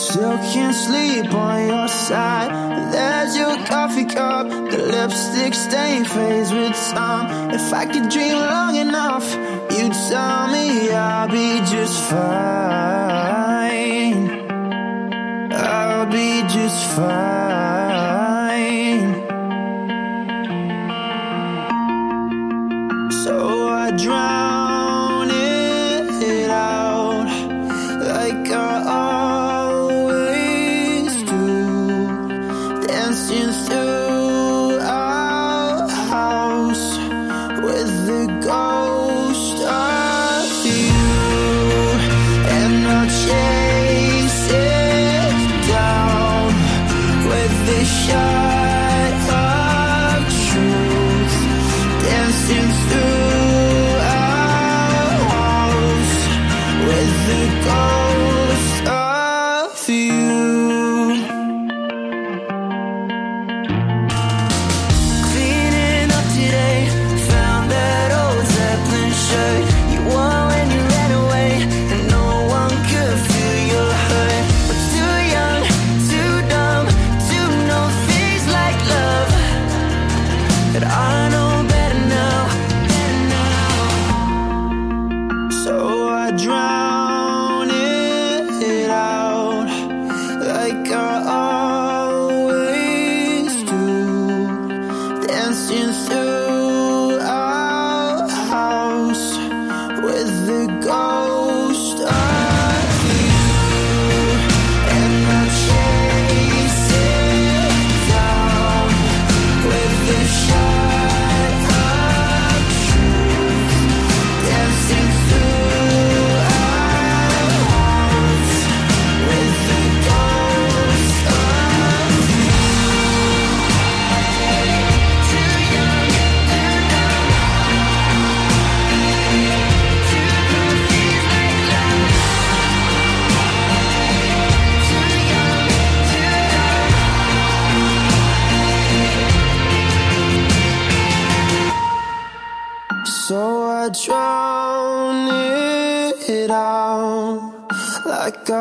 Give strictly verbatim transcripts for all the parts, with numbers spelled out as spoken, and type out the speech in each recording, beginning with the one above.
Still can't sleep on your side. There's your coffee cup, the lipstick stain fades with time. If I could dream long enough, you'd tell me I'll be just fine. I'll be just fine. So I drown it out like I always do, dancing through our house with the ghost of you, and I'll chase it down with the shot of truth, dancing through our walls with the ghost of you. Cleaning up today, found that old Zeppelin shirt you wore when you ran away, and no one could feel your hurt. We're too young, too dumb to know things like love, but I know better now, better now. So I drown it out like I always do, dancing through our house with the ghost of you, and I'll chase it down with the shot of truth, dancing through our walls with the ghost of you. Too young, too dumb, to know things like love. Too young, too dumb. So I drown it out like I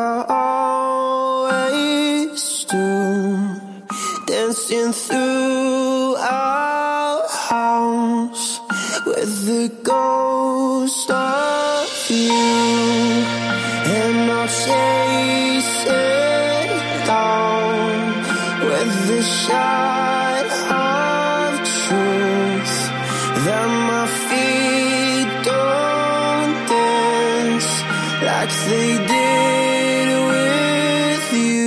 always do, dancing through our house with the ghost of you, and I'll chase it down with the shot of truth, that my feet don't dance like they did with you.